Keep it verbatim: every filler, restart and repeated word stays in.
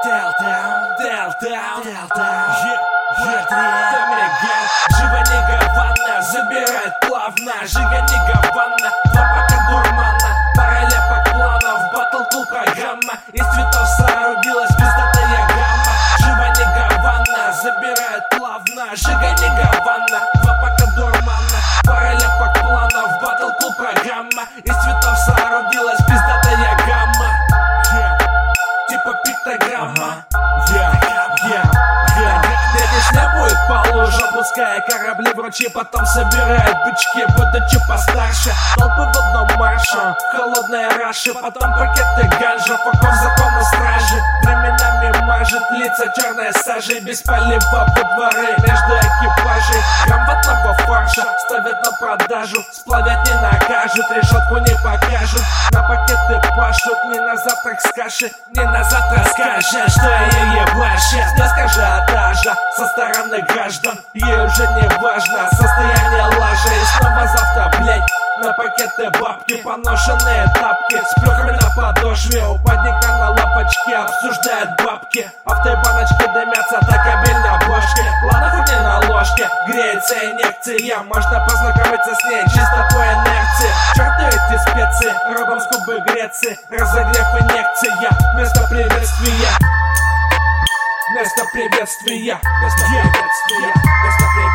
Живанига ванна забирает плавно. Жиганига ванна, два пока дурмана. Параллепок планов, батл-клуб программа. Из цветов соорудилась пиздатая гамма. Живанига ванна забирает плавно. Жиганига ванна, два пока дурмана. Параллепок планов, батл-клуб программа. Из цветов соорудилась пиздатая гамма. Типа пиктограмма. Песня будет по лужам, пуская корабли в ручьи, потом собирает бычки, будучи постарше. Толпы в одном марше, холодные раши, потом пакеты ганжа, поков закона стражи. Временами мажет лица черной сажей, без полива во дворы между экипажей. Грамм ватного фарша ставят на продажу, сплавят не накажут, решетку не покажут. На пакеты пашут, не на завтрак с каши, не на завтра скажешь, что я ебашу. Не скажи ажиотажа со стороны граждан, ей уже не важно состояние лажа. И снова завтра, блять, на пакеты бабки, поношенные тапки с плюхами на подошве. У подника на лапочке обсуждают бабки, а в той баночке дымятся так кабель на бошке. Ладно, хоть не на ложке, греется инъекция, можно познакомиться с ней чисто по инерции. Черты эти специи, родом с Кубы Греции, разогрев инъекция, вместо приветствия. Место приветствия, место приветствия, место приветствия.